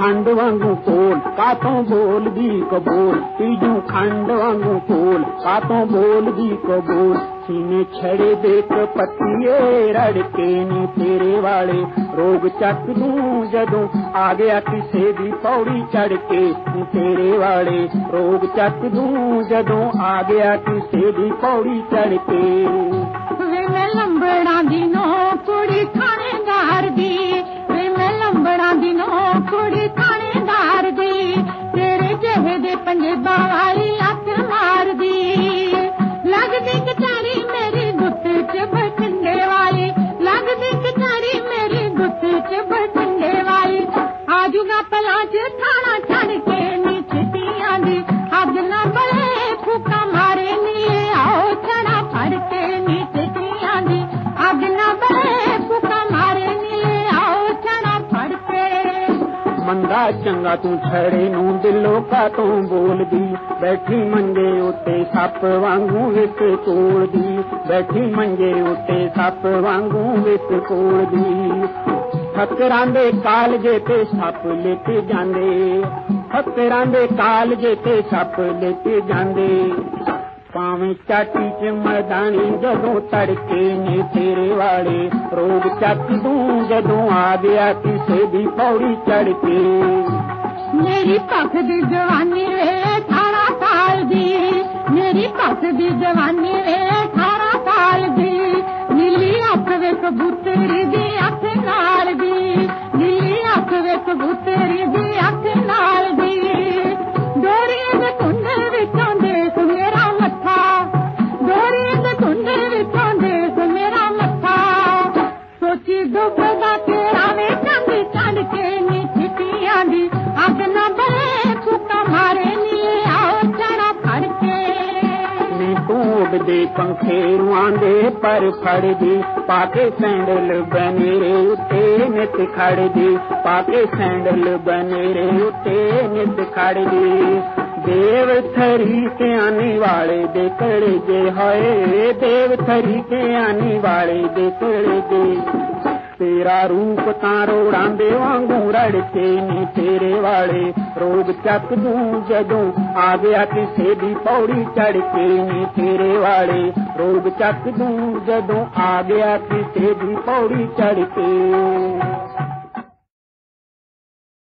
खंड वांगू कोल कातों बोल दी कबूल पीजू खंड वांगू कोल कातों बोल दी कबूल सीने छड़े देख पत्तिए रड़के नी तेरे वाले रोग चक दूं जदों आ गया किसे दी पौड़ी चढ़ के तेरे वाले रोग चक दूं जदों आ गया किसे दी पौड़ी चढ़ के वे मैं लंबड़ा दिनों कुड़ी थानेदार दी वे मैं लंबड़ा दिनों कुड़ी थानेदार दी तेरे जेहे दे पंजेबां वाली अख मार दी लगदी कचारी मेरी गुत्त च बठंडे वाली लगदी कचारी मेरी गुत्त च बठंडे वाली आजूगा पला च थाना छड़ के नी छिटियां दी अग ना बड़े फूका मारे नी आओ छड़ा फड़ के नी छिटियां दी अग ना बड़े फूका मारे नी आओ छड़ा फड़ के मंदा चंगा तू छड़े नू दिलों का तू बोल दी बैठी मंजे उत्ते सप वांगू विच कोल दी बैठी मंजे उत्ते सप वांगू विच कोल दी फकरां दे कालजे ते सप लेके जांदे फकरां दे कालजे ते सप लेके जांदे पावें चाटी च मर्दानी जदों तड़के ने तेरे वाले रोग चक दूं जदों आ गया किसे दी पौड़ी चढ़ के मेरी पख दी जवानी वे 18 साल दी मेरी पख दी जवानी वे 18 साल दी नीली अख वे कबूतरी दी अख नाल दी नीली अख वे कबूतरी दी अख नाल दी डोरियां दे धुंध विचों देख मेरा मत्था डोरियां दे धुंध विचों देख मेरा मत्था सोची डुबदा तेरा वे चंद चढ़ के नी छिटियां दी अग ना बड़े फूका मारे नी आओ चढ़ा फड़ के नी तूब दे पंखे रुआंदे पर फड़ दी पाके सैंडल बनेरे उत्ते नित खड़ दी पाके सैंडल बनेरे उत्ते नित खड़ दी देव थरी के आने वाले दे कड़े जे हाय देव थरी के आने वाले दे कड़े जे तेरा रूप तां रोड़ां दे वांगू रड़के नी तेरे वाले रोग चक दूं जदों आ गया किसे दी पौड़ी चढ़ के नी तेरे वाले रोग चक दूं जदों आ गया किसे दी पौड़ी चढ़ के